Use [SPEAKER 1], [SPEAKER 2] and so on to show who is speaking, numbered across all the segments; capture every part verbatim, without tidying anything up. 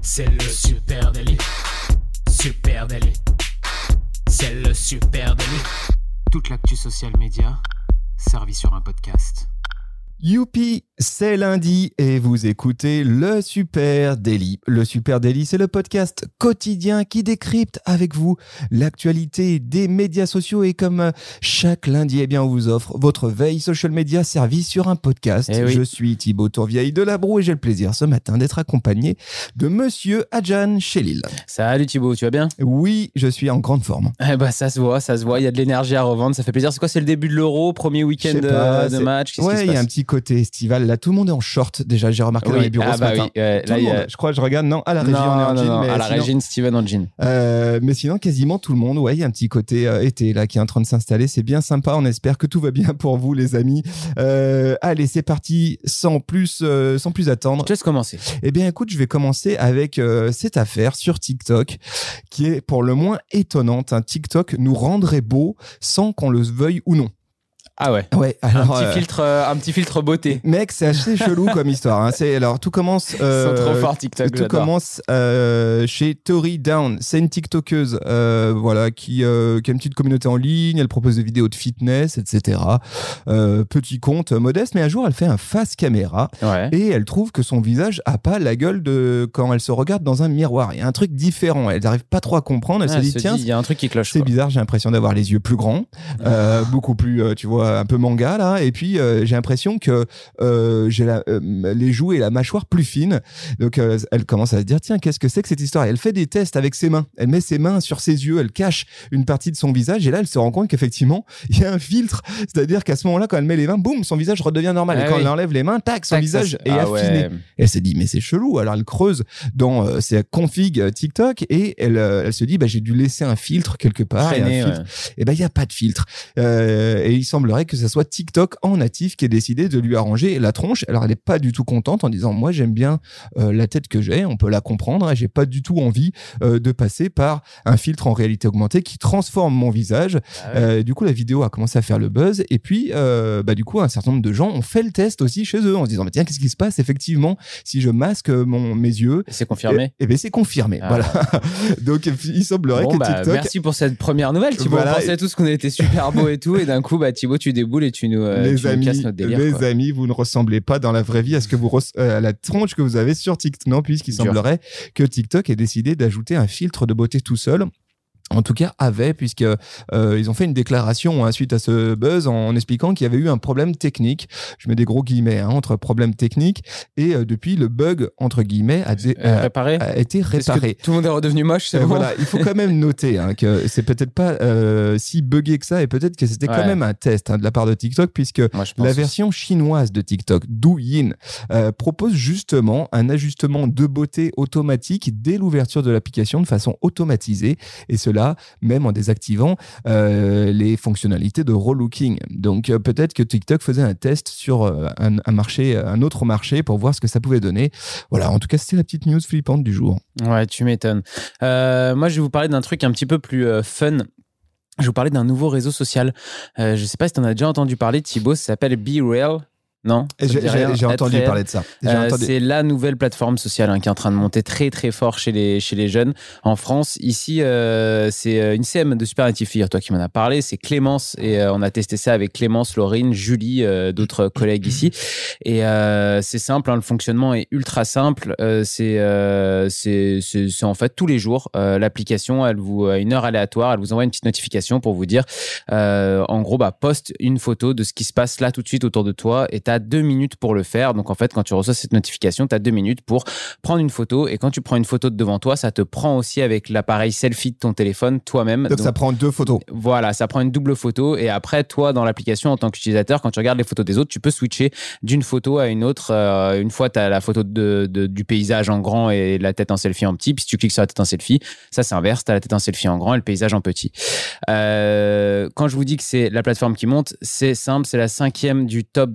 [SPEAKER 1] C'est le Super Daily. Super Daily. C'est le Super Daily. Toute l'actu social média servie sur un podcast.
[SPEAKER 2] Youpi, c'est lundi et vous écoutez le Super Daily. Le Super Daily, c'est le podcast quotidien qui décrypte avec vous l'actualité des médias sociaux et comme chaque lundi, eh bien, on vous offre votre veille social media servie sur un podcast.
[SPEAKER 3] Eh oui.
[SPEAKER 2] Je suis Thibaut Tourvieille de Labroue et j'ai le plaisir ce matin d'être accompagné de Monsieur Adjan Chélil.
[SPEAKER 3] Salut Thibaut, tu vas bien?
[SPEAKER 2] Oui, je suis en grande forme.
[SPEAKER 3] Eh bah, ça se voit, ça se voit. Il y a de l'énergie à revendre, ça fait plaisir. C'est quoi? C'est le début de l'Euro, premier week-end
[SPEAKER 2] Je sais pas,
[SPEAKER 3] de, de
[SPEAKER 2] c'est-
[SPEAKER 3] match. Qu'est-ce qui
[SPEAKER 2] Ouais,
[SPEAKER 3] se
[SPEAKER 2] il y a
[SPEAKER 3] passe?
[SPEAKER 2] un petit côté estival. Là, tout le monde est en short. Déjà, j'ai remarqué dans
[SPEAKER 3] Oui,
[SPEAKER 2] les bureaux
[SPEAKER 3] ah
[SPEAKER 2] ce
[SPEAKER 3] bah
[SPEAKER 2] matin.
[SPEAKER 3] oui, ouais,
[SPEAKER 2] Tout
[SPEAKER 3] là,
[SPEAKER 2] le
[SPEAKER 3] il y a-
[SPEAKER 2] monde. Je crois, je regarde. Non, à la régie,
[SPEAKER 3] non,
[SPEAKER 2] on est en
[SPEAKER 3] non,
[SPEAKER 2] jean.
[SPEAKER 3] non,
[SPEAKER 2] mais
[SPEAKER 3] à la
[SPEAKER 2] sinon-
[SPEAKER 3] régie, Steven en jean.
[SPEAKER 2] Euh, mais sinon, quasiment tout le monde. Ouais, il y a un petit côté euh, été là qui est en train de s'installer. C'est bien sympa. On espère que tout va bien pour vous, les amis. Euh, allez, c'est parti. Sans plus, euh, sans plus attendre.
[SPEAKER 3] Je te laisse commencer.
[SPEAKER 2] Eh bien, écoute, je vais commencer avec euh, cette affaire sur TikTok qui est pour le moins étonnante. Un TikTok nous rendrait beau sans qu'on le veuille ou non.
[SPEAKER 3] Ah ouais.
[SPEAKER 2] Ouais.
[SPEAKER 3] Un
[SPEAKER 2] Alors,
[SPEAKER 3] petit
[SPEAKER 2] euh,
[SPEAKER 3] filtre, euh, un petit filtre beauté.
[SPEAKER 2] Mec, c'est assez chelou comme histoire. Hein. C'est alors tout commence. Euh,
[SPEAKER 3] Ils sont trop forts TikTok.
[SPEAKER 2] Tout
[SPEAKER 3] j'adore.
[SPEAKER 2] commence euh, chez Tori Down. C'est une TikTokeuse, euh, voilà, qui, euh, qui a une petite communauté en ligne. Elle propose des vidéos de fitness, et cetera. Euh, petit compte modeste, mais un jour, elle fait un face caméra
[SPEAKER 3] Ouais.
[SPEAKER 2] et elle trouve que son visage a pas la gueule de quand elle se regarde dans un miroir. Il y a un truc différent. Elle n'arrive pas trop à comprendre. Elle
[SPEAKER 3] Ah,
[SPEAKER 2] se dit
[SPEAKER 3] se
[SPEAKER 2] tiens,
[SPEAKER 3] dit, il y a un truc qui cloche.
[SPEAKER 2] c'est
[SPEAKER 3] quoi.
[SPEAKER 2] bizarre, j'ai l'impression d'avoir les yeux plus grands, euh, beaucoup plus, euh, tu vois, un peu manga là. Et puis euh, j'ai l'impression que euh, j'ai la, euh, les joues et la mâchoire plus fines. Donc euh, elle commence à se dire tiens, qu'est-ce que c'est que cette histoire? Et elle fait des tests avec ses mains. Elle met ses mains sur ses yeux, elle cache une partie de son visage et là elle se rend compte qu'effectivement il y a un filtre. C'est-à-dire qu'à ce moment-là, quand elle met les mains, boum, son visage redevient normal.
[SPEAKER 3] Ah
[SPEAKER 2] et quand
[SPEAKER 3] oui.
[SPEAKER 2] elle enlève les mains, tac, son
[SPEAKER 3] Tac,
[SPEAKER 2] visage
[SPEAKER 3] ça,
[SPEAKER 2] est
[SPEAKER 3] ah
[SPEAKER 2] affiné.
[SPEAKER 3] ouais.
[SPEAKER 2] Et elle s'est dit mais c'est chelou. Alors elle creuse dans euh, ses config TikTok et elle, euh, elle se dit bah j'ai dû laisser un filtre quelque part. Et un
[SPEAKER 3] Traîné,
[SPEAKER 2] filtre
[SPEAKER 3] ouais.
[SPEAKER 2] et ben il y a pas de filtre. Euh, et il semblerait que ça soit TikTok en natif qui ait décidé de lui arranger la tronche. Alors elle est pas du tout contente en disant moi j'aime bien euh, la tête que j'ai, on peut la comprendre, et j'ai pas du tout envie euh, de passer par un filtre en réalité augmentée qui transforme mon visage.
[SPEAKER 3] Ah ouais.
[SPEAKER 2] Euh, du coup la vidéo a commencé à faire le buzz et puis euh, bah du coup un certain nombre de gens ont fait le test aussi chez eux en se disant bah, tiens qu'est-ce qui se passe effectivement si je masque mon mes yeux.
[SPEAKER 3] C'est confirmé.
[SPEAKER 2] Et, et ben c'est confirmé.
[SPEAKER 3] Ah.
[SPEAKER 2] Voilà. Donc il semblerait
[SPEAKER 3] Bon,
[SPEAKER 2] que
[SPEAKER 3] bah,
[SPEAKER 2] TikTok
[SPEAKER 3] merci pour cette première nouvelle, Thibaut.
[SPEAKER 2] Voilà.
[SPEAKER 3] On pensait tous qu'on était super beau et tout, et d'un coup, bah, Thibaut, tu déboules et tu nous, euh,
[SPEAKER 2] les
[SPEAKER 3] tu nous
[SPEAKER 2] amis,
[SPEAKER 3] casses notre délire.
[SPEAKER 2] les
[SPEAKER 3] quoi.
[SPEAKER 2] amis, vous ne ressemblez pas dans la vraie vie à ce que vous res- euh, à la tronche que vous avez sur TikTok. Non, puisqu'il
[SPEAKER 3] Dur.
[SPEAKER 2] semblerait que TikTok ait décidé d'ajouter un filtre de beauté tout seul. En tout cas, avait, puisque euh, ils ont fait une déclaration hein, suite à ce buzz en, en expliquant qu'il y avait eu un problème technique. Je mets des gros guillemets hein, entre problème technique et euh, depuis le bug entre guillemets a, dé-
[SPEAKER 3] Euh,
[SPEAKER 2] a-
[SPEAKER 3] réparé.
[SPEAKER 2] a été
[SPEAKER 3] Est-ce que
[SPEAKER 2] réparé.
[SPEAKER 3] tout le monde est redevenu moche, c'est
[SPEAKER 2] Euh,
[SPEAKER 3] bon.
[SPEAKER 2] voilà, il faut quand même noter hein, que c'est peut-être pas euh, si buggé que ça et peut-être que c'était quand
[SPEAKER 3] Ouais.
[SPEAKER 2] même un test hein, de la part de TikTok puisque
[SPEAKER 3] Moi, je pense
[SPEAKER 2] la
[SPEAKER 3] aussi.
[SPEAKER 2] version chinoise de TikTok, Douyin, euh, propose justement un ajustement de beauté automatique dès l'ouverture de l'application de façon automatisée et cela même en désactivant euh, les fonctionnalités de relooking. Donc euh, peut-être que TikTok faisait un test sur euh, un, un marché, un autre marché pour voir ce que ça pouvait donner. Voilà, en tout cas c'était la petite news flippante du jour.
[SPEAKER 3] Ouais, tu m'étonnes. Euh, moi, je vais vous parler d'un truc un petit peu plus euh, fun. Je vais vous parler d'un nouveau réseau social. Euh, je sais pas si tu en as déjà entendu parler, Thibaut. Ça s'appelle BeReal. Non,
[SPEAKER 2] Et
[SPEAKER 3] ça te
[SPEAKER 2] j'ai
[SPEAKER 3] dit rien?
[SPEAKER 2] j'ai- j'ai
[SPEAKER 3] Être
[SPEAKER 2] entendu
[SPEAKER 3] réel.
[SPEAKER 2] parler de ça. J'ai
[SPEAKER 3] Euh,
[SPEAKER 2] entendu-
[SPEAKER 3] C'est la nouvelle plateforme sociale hein, qui est en train de monter très très fort chez les, chez les jeunes en France. Ici, euh, c'est une C M de Supernative, figure-toi qui m'en a parlé. C'est Clémence et euh, on a testé ça avec Clémence, Laurine, Julie, euh, d'autres collègues ici. Et euh, c'est simple, hein, le fonctionnement est ultra simple. Euh, c'est euh, c'est c'est- c'est en fait tous les jours. Euh, L'application, elle vous à une heure aléatoire, elle vous envoie une petite notification pour vous dire, euh, en gros, bah poste une photo de ce qui se passe là tout de suite autour de toi et t'as deux minutes pour le faire. Donc en fait, quand tu reçois cette notification, tu as deux minutes pour prendre une photo et quand tu prends une photo de devant toi, ça te prend aussi avec l'appareil selfie de ton téléphone toi-même.
[SPEAKER 2] Donc, ça prend deux photos.
[SPEAKER 3] Voilà, ça prend une double photo et après, toi, dans l'application, en tant qu'utilisateur, quand tu regardes les photos des autres, tu peux switcher d'une photo à une autre. Euh, une fois, tu as la photo de, de, du paysage en grand et la tête en selfie en petit. Puis si tu cliques sur la tête en selfie, ça s'inverse. Tu as la tête en selfie en grand et le paysage en petit. Euh, quand je vous dis que c'est la plateforme qui monte, c'est simple, c'est la cinquième du top des téléchargements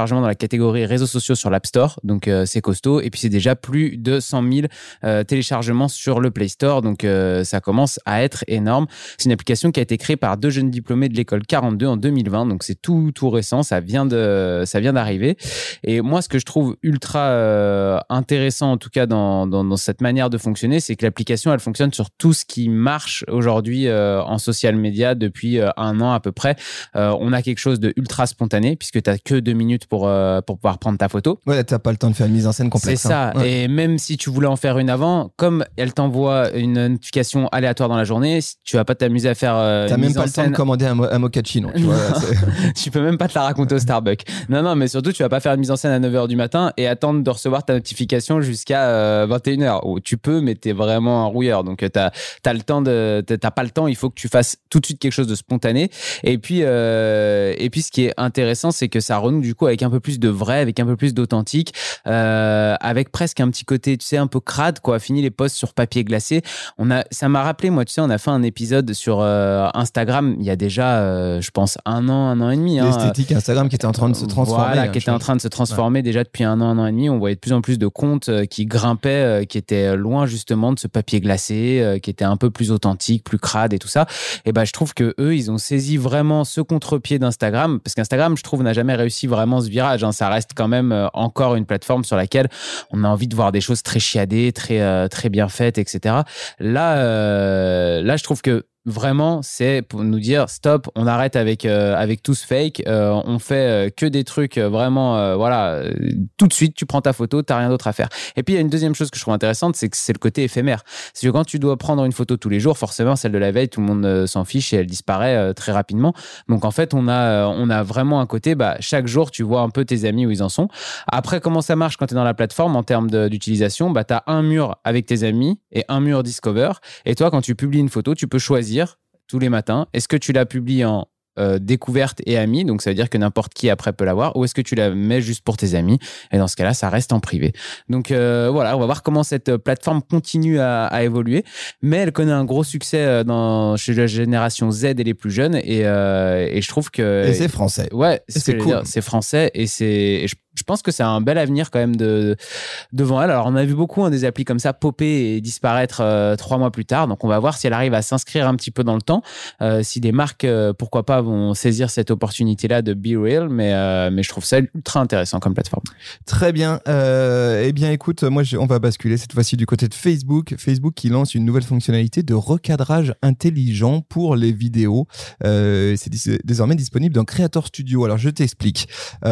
[SPEAKER 3] téléchargements dans la catégorie réseaux sociaux sur l'App Store, donc euh, c'est costaud. Et puis c'est déjà plus de cent mille euh, téléchargements sur le Play Store, donc euh, ça commence à être énorme. C'est une application qui a été créée par deux jeunes diplômés de l'école quarante-deux en deux mille vingt, donc c'est tout tout récent, ça vient de ça vient d'arriver. Et moi, ce que je trouve ultra euh, intéressant, en tout cas dans, dans dans cette manière de fonctionner, c'est que l'application elle fonctionne sur tout ce qui marche aujourd'hui euh, en social media depuis euh, un an à peu près. Euh, on a quelque chose de ultra spontané puisque tu n'as que deux minutes pour, euh, pour pouvoir prendre ta photo.
[SPEAKER 2] Ouais, tu n'as pas le temps de faire une mise en scène complexe.
[SPEAKER 3] C'est ça.
[SPEAKER 2] Hein. Ouais.
[SPEAKER 3] Et même si tu voulais en faire une avant, comme elle t'envoie une notification aléatoire dans la journée, tu vas pas t'amuser à faire euh,
[SPEAKER 2] Tu n'as
[SPEAKER 3] une
[SPEAKER 2] même
[SPEAKER 3] mise
[SPEAKER 2] pas
[SPEAKER 3] en
[SPEAKER 2] le
[SPEAKER 3] scène.
[SPEAKER 2] temps de commander un, mo- un mochaccino. Tu vois,
[SPEAKER 3] tu peux même pas te la raconter au Starbucks. Non, non, mais surtout, tu vas pas faire une mise en scène à neuf heures du matin et attendre de recevoir ta notification jusqu'à euh, vingt et une heures. Oh, tu peux, mais tu es vraiment un rouilleur. Donc, tu as le temps de, t'as pas le temps. Il faut que tu fasses tout de suite quelque chose de spontané. Et puis, euh, et puis, ce qui est intéressant, c'est que ça renoue du coup avec un peu plus de vrai, avec un peu plus d'authentique, euh, avec presque un petit côté, tu sais, un peu crade, quoi. Fini les posts sur papier glacé. On a, ça m'a rappelé, moi, tu sais, on a fait un épisode sur euh, Instagram il y a déjà, euh, je pense, un an, un an et demi. Hein,
[SPEAKER 2] l'esthétique Instagram qui était en train de se transformer.
[SPEAKER 3] Voilà,
[SPEAKER 2] hein,
[SPEAKER 3] qui était en train de se transformer ouais. déjà depuis un an, un an et demi. On voyait de plus en plus de comptes euh, qui grimpaient, euh, qui étaient loin justement de ce papier glacé, euh, qui était un peu plus authentique, plus crade et tout ça. Et ben, je trouve que eux, ils ont saisi vraiment ce contre-pied d'Instagram, parce qu'Instagram, je trouve, n'a jamais réussi vraiment ce virage. Hein. Ça reste quand même euh, encore une plateforme sur laquelle on a envie de voir des choses très chiadées, très euh, très bien faites, et cetera. Là, euh, là, je trouve que vraiment, c'est pour nous dire stop, on arrête avec euh, avec tout ce fake, euh, on fait euh, que des trucs euh, vraiment, euh, voilà, euh, tout de suite, tu prends ta photo, t'as rien d'autre à faire. Et puis il y a une deuxième chose que je trouve intéressante, c'est que c'est le côté éphémère. C'est que quand tu dois prendre une photo tous les jours, forcément celle de la veille, tout le monde euh, s'en fiche et elle disparaît euh, très rapidement. Donc en fait, on a euh, on a vraiment un côté, bah chaque jour, tu vois un peu tes amis où ils en sont. Après, comment ça marche quand t'es dans la plateforme en termes de, d'utilisation, bah t'as un mur avec tes amis et un mur Discover. Et toi, quand tu publies une photo, tu peux choisir tous les matins, est-ce que tu la publies en euh, découverte et amis, donc ça veut dire que n'importe qui après peut la voir, ou est-ce que tu la mets juste pour tes amis, et dans ce cas-là, ça reste en privé. Donc euh, voilà, on va voir comment cette plateforme continue à, à évoluer, mais elle connaît un gros succès dans, chez la génération Z et les plus jeunes, et, euh, et je trouve que...
[SPEAKER 2] Et c'est français.
[SPEAKER 3] Ouais, c'est,
[SPEAKER 2] c'est cool.
[SPEAKER 3] Dire, c'est français, et, c'est, et je Je pense que c'est un bel avenir quand même de, devant elle. Alors, on a vu beaucoup hein, des applis comme ça popper et disparaître euh, trois mois plus tard. Donc, on va voir si elle arrive à s'inscrire un petit peu dans le temps. Euh, si des marques, euh, pourquoi pas, vont saisir cette opportunité-là de Be Real. Mais, euh, mais je trouve ça ultra intéressant comme plateforme.
[SPEAKER 2] Très bien. Euh, eh bien, écoute, moi, je, on va basculer cette fois-ci du côté de Facebook. Facebook qui lance une nouvelle fonctionnalité de recadrage intelligent pour les vidéos. Euh, c'est dis- désormais disponible dans Creator Studio. Alors, je t'explique.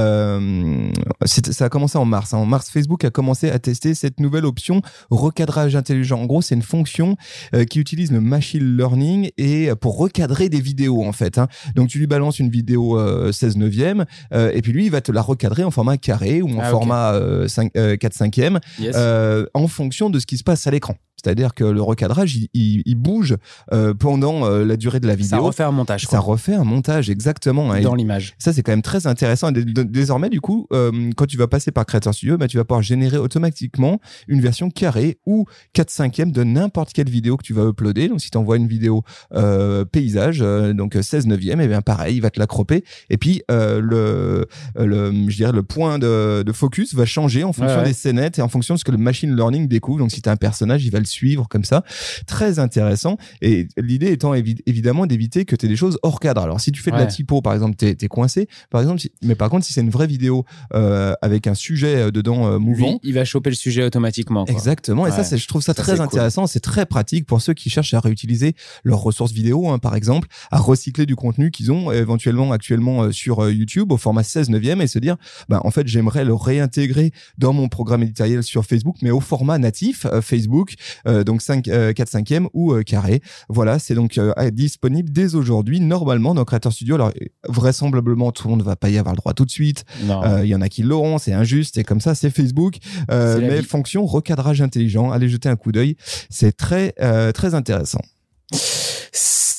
[SPEAKER 2] Euh, C'est, ça a commencé en mars. Hein. En mars, Facebook a commencé à tester cette nouvelle option recadrage intelligent. En gros, c'est une fonction euh, qui utilise le machine learning et pour recadrer des vidéos en fait. Hein. Donc tu lui balances une vidéo euh, seize neuvième euh, et puis lui il va te la recadrer en format carré ou en ah, format okay. euh, cinq, euh, quatre cinquième yes. euh, en fonction de ce qui se passe à l'écran. C'est-à-dire que le recadrage, il, il, il bouge euh, pendant euh, la durée de la vidéo.
[SPEAKER 3] Ça refait un montage.
[SPEAKER 2] Ça quoi. refait un montage, exactement.
[SPEAKER 3] Dans
[SPEAKER 2] et
[SPEAKER 3] l'image.
[SPEAKER 2] Ça, c'est quand même très intéressant. Et désormais, du coup, euh, quand tu vas passer par Creator Studio, bah, tu vas pouvoir générer automatiquement une version carrée ou quatre cinquième de n'importe quelle vidéo que tu vas uploader. Donc, si tu envoies une vidéo euh, paysage, euh, donc seize neuvième, et bien pareil, il va te la cropper. Et puis, euh, le, le, je dirais, le point de, de focus va changer en fonction ouais, ouais. des scénettes et en fonction de ce que le machine learning découvre. Donc, si tu as un personnage, il va le suivre comme ça. Très intéressant. Et l'idée étant évi- évidemment d'éviter que tu aies des choses hors cadre. Alors, si tu fais de ouais. la typo, par exemple, tu es coincé. Par exemple, si, mais par contre, si c'est une vraie vidéo euh, avec un sujet dedans euh, mouvant.
[SPEAKER 3] Lui, il va choper le sujet automatiquement. Quoi.
[SPEAKER 2] Exactement. Ouais. Et ça, c'est, je trouve ça, ça très c'est intéressant. Cool. C'est très pratique pour ceux qui cherchent à réutiliser leurs ressources vidéo, hein, par exemple, à recycler du contenu qu'ils ont éventuellement actuellement euh, sur euh, YouTube au format seize neuvième et se dire, bah, en fait, j'aimerais le réintégrer dans mon programme éditorial sur Facebook, mais au format natif euh, Facebook. Euh, donc cinq, euh, quatre cinquième ou euh, carré. Voilà, c'est donc euh, disponible dès aujourd'hui, normalement, dans Creator Studio. Alors, vraisemblablement, tout le monde ne va pas y avoir le droit tout de suite. Il euh, y en a qui l'auront, c'est injuste, et comme ça, c'est Facebook. Euh, c'est mais vie. Fonction recadrage intelligent, allez jeter un coup d'œil. C'est très, euh, très intéressant.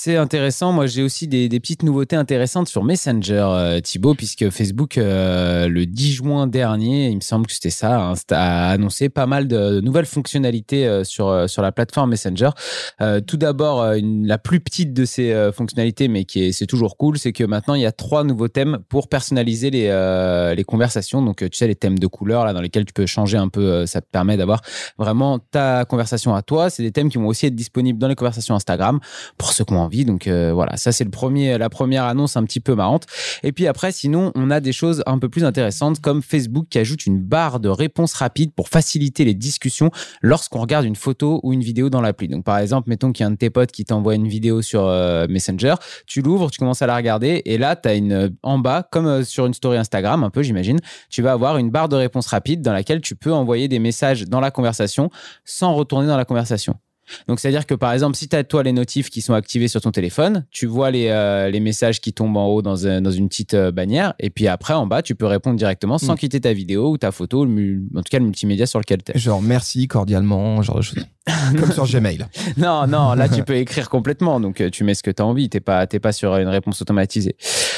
[SPEAKER 3] C'est intéressant. Moi, j'ai aussi des, des petites nouveautés intéressantes sur Messenger, euh, Thibaut, puisque Facebook, euh, le dix juin dernier, il me semble que c'était ça, hein, a annoncé pas mal de nouvelles fonctionnalités euh, sur, euh, sur la plateforme Messenger. Euh, tout d'abord, euh, une, la plus petite de ces euh, fonctionnalités, mais qui est, c'est toujours cool, c'est que maintenant, il y a trois nouveaux thèmes pour personnaliser les, euh, les conversations. Donc, tu sais, les thèmes de couleurs là, dans lesquels tu peux changer un peu, euh, ça te permet d'avoir vraiment ta conversation à toi. C'est des thèmes qui vont aussi être disponibles dans les conversations Instagram pour ceux qui ont envie. Donc, euh, voilà, ça, c'est le premier, la première annonce un petit peu marrante. Et puis après, sinon, on a des choses un peu plus intéressantes comme Facebook qui ajoute une barre de réponse rapide pour faciliter les discussions lorsqu'on regarde une photo ou une vidéo dans l'appli. Donc, par exemple, mettons qu'il y a un de tes potes qui t'envoie une vidéo sur euh, Messenger, tu l'ouvres, tu commences à la regarder et là, tu as une, en bas, comme euh, sur une story Instagram, un peu, j'imagine, tu vas avoir une barre de réponse rapide dans laquelle tu peux envoyer des messages dans la conversation sans retourner dans la conversation. Donc, c'est-à-dire que, par exemple, si tu as, toi, les notifs qui sont activés sur ton téléphone, tu vois les, euh, les messages qui tombent en haut dans, un, dans une petite euh, bannière, et puis après, en bas, tu peux répondre directement sans mmh. quitter ta vidéo ou ta photo, le, en tout cas, le multimédia sur lequel tu es.
[SPEAKER 2] Genre, merci, cordialement, genre de choses. Comme sur Gmail.
[SPEAKER 3] Non, non, là, tu peux écrire complètement, donc tu mets ce que tu as envie, tu n'es pas, t'es pas sur une réponse automatisée.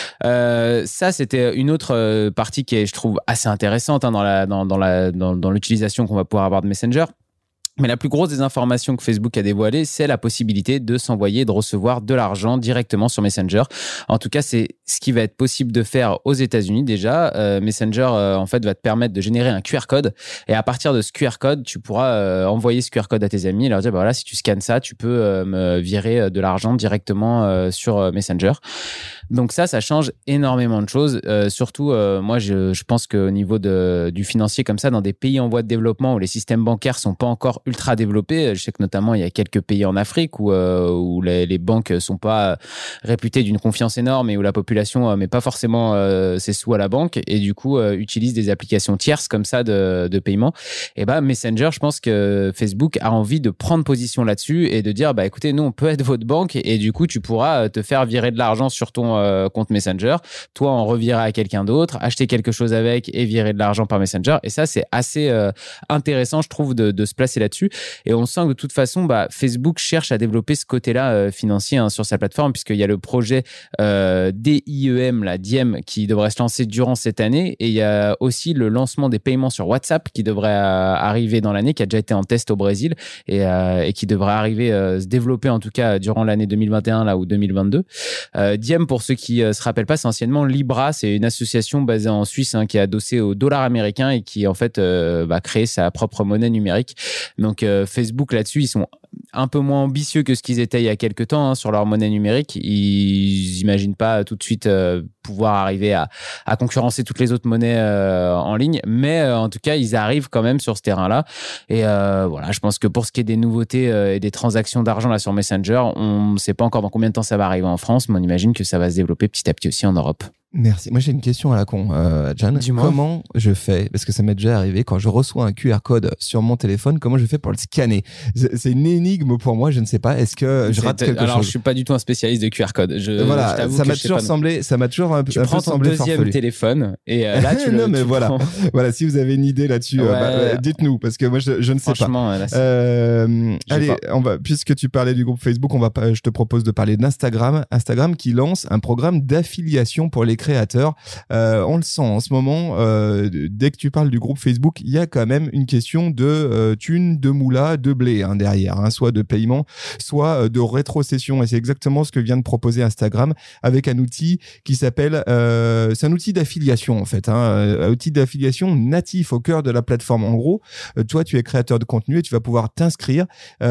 [SPEAKER 3] Euh, ça, c'était une autre partie qui est, je trouve, assez intéressante hein, dans, la, dans, dans, la, dans, dans l'utilisation qu'on va pouvoir avoir de Messenger. Mais la plus grosse des informations que Facebook a dévoilées, c'est la possibilité de s'envoyer et de recevoir de l'argent directement sur Messenger. En tout cas, c'est ce qui va être possible de faire aux États-Unis déjà. Euh, Messenger, euh, en fait, va te permettre de générer un Q R code. Et à partir de ce Q R code, tu pourras euh, envoyer ce Q R code à tes amis et leur dire, bah voilà, si tu scannes ça, tu peux euh, me virer de l'argent directement euh, sur euh, Messenger. Donc ça, ça change énormément de choses. Euh, surtout, euh, moi, je, je pense qu'au niveau de, du financier comme ça, dans des pays en voie de développement où les systèmes bancaires sont pas encore ultra développés, je sais que notamment, il y a quelques pays en Afrique où, euh, où les, les banques sont pas réputées d'une confiance énorme et où la population euh, met pas forcément euh, ses sous à la banque et du coup, euh, utilise des applications tierces comme ça de, de paiement. Et bah, Messenger, je pense que Facebook a envie de prendre position là-dessus et de dire, bah écoutez, nous, on peut être votre banque et du coup, tu pourras te faire virer de l'argent sur ton Euh, compte Messenger, toi en revirer à quelqu'un d'autre, acheter quelque chose avec et virer de l'argent par Messenger. Et ça, c'est assez euh, intéressant, je trouve, de, de se placer là-dessus. Et on sent que de toute façon, bah, Facebook cherche à développer ce côté-là euh, financier hein, sur sa plateforme, puisqu'il y a le projet euh, D I E M, la D I E M, qui devrait se lancer durant cette année. Et il y a aussi le lancement des paiements sur WhatsApp qui devrait euh, arriver dans l'année, qui a déjà été en test au Brésil et, euh, et qui devrait arriver, euh, se développer en tout cas durant l'année deux mille vingt et un là, ou deux mille vingt-deux. Euh, D I E M, pour ceux qui ne se rappellent pas, c'est anciennement Libra, c'est une association basée en Suisse hein, qui est adossée au dollar américain et qui en fait euh, va créer sa propre monnaie numérique. Donc euh, Facebook là-dessus, ils sont un peu moins ambitieux que ce qu'ils étaient il y a quelques temps hein, sur leur monnaie numérique. Ils n'imaginent pas tout de suite euh, pouvoir arriver à, à concurrencer toutes les autres monnaies euh, en ligne, mais euh, en tout cas, ils arrivent quand même sur ce terrain-là. Et euh, voilà, je pense que pour ce qui est des nouveautés euh, et des transactions d'argent là sur Messenger, on ne sait pas encore dans combien de temps ça va arriver en France, mais on imagine que ça va se développer petit à petit aussi en Europe.
[SPEAKER 2] Merci. Moi, j'ai une question à la con, euh, Jan.
[SPEAKER 3] Dis-moi.
[SPEAKER 2] Comment je fais, parce que ça m'est déjà arrivé, quand je reçois un Q R code sur mon téléphone, comment je fais pour le scanner? C'est une énigme pour moi, je ne sais pas. Est-ce que je rate quelque
[SPEAKER 3] alors, chose? Alors, je suis pas du tout un spécialiste de Q R code. Je,
[SPEAKER 2] voilà,
[SPEAKER 3] je
[SPEAKER 2] ça m'a toujours semblé, ça m'a toujours un,
[SPEAKER 3] tu
[SPEAKER 2] un
[SPEAKER 3] prends
[SPEAKER 2] peu
[SPEAKER 3] ton
[SPEAKER 2] semblé
[SPEAKER 3] deuxième
[SPEAKER 2] farfelu.
[SPEAKER 3] téléphone et euh, là, tu le.
[SPEAKER 2] Non, mais
[SPEAKER 3] tu
[SPEAKER 2] voilà,
[SPEAKER 3] prends...
[SPEAKER 2] voilà. Si vous avez une idée là-dessus,
[SPEAKER 3] ouais.
[SPEAKER 2] euh, bah, dites-nous, parce que moi, je, je ne sais pas.
[SPEAKER 3] Franchement, là,
[SPEAKER 2] euh, allez,
[SPEAKER 3] pas.
[SPEAKER 2] on va, puisque tu parlais du groupe Facebook, on va, je te propose de parler d'Instagram. Instagram qui lance un programme d'affiliation pour les créateurs. Euh, on le sent en ce moment, euh, dès que tu parles du groupe Facebook, il y a quand même une question de euh, thunes, de moula, de blé hein, derrière, hein, soit de paiement, soit euh, de rétrocession. Et c'est exactement ce que vient de proposer Instagram avec un outil qui s'appelle, euh, c'est un outil d'affiliation en fait, hein, un outil d'affiliation natif au cœur de la plateforme. En gros, euh, toi tu es créateur de contenu et tu vas pouvoir t'inscrire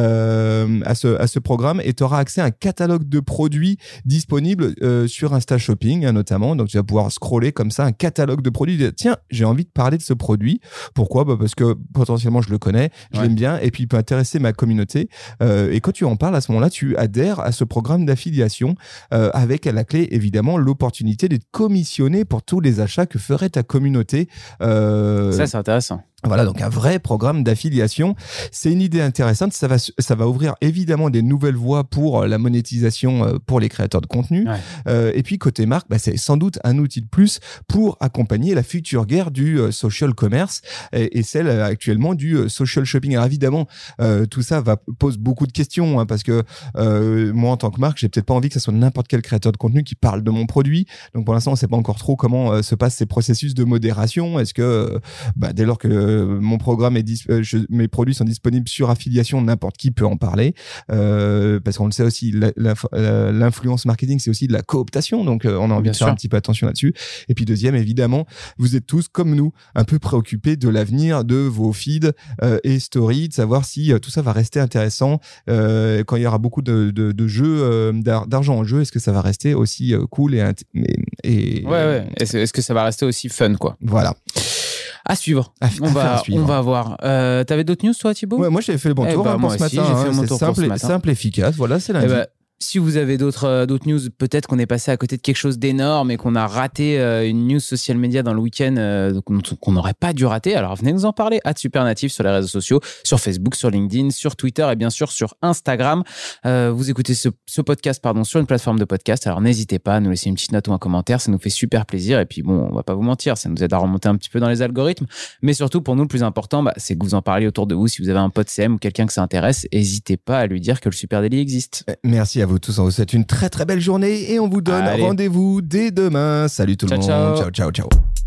[SPEAKER 2] euh, à ce à ce programme et tu auras accès à un catalogue de produits disponibles euh, sur Insta Shopping hein, notamment. Donc tu vas pouvoir scroller comme ça un catalogue de produits. Tiens, j'ai envie de parler de ce produit. Pourquoi ? Bah parce que potentiellement je le connais, je ouais. l'aime bien et puis il peut intéresser ma communauté. Euh, et quand tu en parles à ce moment-là, tu adhères à ce programme d'affiliation euh, avec à la clé évidemment l'opportunité d'être commissionné pour tous les achats que ferait ta communauté.
[SPEAKER 3] Euh, ça c'est intéressant.
[SPEAKER 2] Voilà, donc un vrai programme d'affiliation. C'est une idée intéressante. Ça va, ça va ouvrir évidemment des nouvelles voies pour la monétisation pour les créateurs de contenu. Ouais. Euh, et puis, côté marque, bah, c'est sans doute un outil de plus pour accompagner la future guerre du euh, social commerce et, et celle euh, actuellement du euh, social shopping. Alors évidemment, euh, tout ça va pose beaucoup de questions hein, parce que euh, moi, en tant que marque, j'ai peut-être pas envie que ça soit n'importe quel créateur de contenu qui parle de mon produit. Donc, pour l'instant, on sait pas encore trop comment euh, se passent ces processus de modération. Est-ce que, euh, bah, dès lors que mon programme est dis- euh, je, mes produits sont disponibles sur affiliation, n'importe qui peut en parler euh, parce qu'on le sait aussi, la, la, l'influence marketing c'est aussi de la cooptation, donc euh, on a envie Bien de sûr. faire un petit peu attention là-dessus. Et puis deuxième, évidemment, vous êtes tous comme nous un peu préoccupés de l'avenir de vos feeds euh, et stories, de savoir si euh, tout ça va rester intéressant euh, quand il y aura beaucoup de, de, de jeux euh, d'ar- d'argent en jeu. Est-ce que ça va rester aussi euh, cool et, et, et
[SPEAKER 3] ouais ouais est-ce, est-ce que ça va rester aussi fun quoi?
[SPEAKER 2] Voilà.
[SPEAKER 3] À suivre.
[SPEAKER 2] À,
[SPEAKER 3] on,
[SPEAKER 2] à
[SPEAKER 3] va,
[SPEAKER 2] suivre.
[SPEAKER 3] on va voir. Euh, t'avais d'autres news, toi, Thibaut?
[SPEAKER 2] Ouais, moi, j'avais fait le bon
[SPEAKER 3] eh
[SPEAKER 2] tour
[SPEAKER 3] bah,
[SPEAKER 2] hein, pour ce
[SPEAKER 3] aussi,
[SPEAKER 2] matin.
[SPEAKER 3] J'ai fait
[SPEAKER 2] hein,
[SPEAKER 3] mon
[SPEAKER 2] c'est
[SPEAKER 3] tour
[SPEAKER 2] simple,
[SPEAKER 3] pour ce matin.
[SPEAKER 2] simple, efficace. Voilà, c'est lundi.
[SPEAKER 3] Eh bah, si vous avez d'autres, euh, d'autres news, peut-être qu'on est passé à côté de quelque chose d'énorme et qu'on a raté euh, une news social media dans le week-end euh, qu'on n'aurait pas dû rater, alors venez nous en parler. arobase supernatif sur les réseaux sociaux, sur Facebook, sur LinkedIn, sur Twitter et bien sûr sur Instagram. Euh, vous écoutez ce, ce podcast pardon, sur une plateforme de podcast, alors n'hésitez pas à nous laisser une petite note ou un commentaire, ça nous fait super plaisir. Et puis bon, on va pas vous mentir, ça nous aide à remonter un petit peu dans les algorithmes. Mais surtout, pour nous, le plus important, bah, c'est que vous en parliez autour de vous. Si vous avez un pote C M ou quelqu'un que ça intéresse, n'hésitez pas à lui dire que le Super Daily existe.
[SPEAKER 2] Merci à vous tous, on vous souhaite une très très belle journée et on vous donne
[SPEAKER 3] Allez.
[SPEAKER 2] rendez-vous dès demain. Salut tout
[SPEAKER 3] ciao,
[SPEAKER 2] le
[SPEAKER 3] ciao.
[SPEAKER 2] monde. Ciao, ciao, ciao.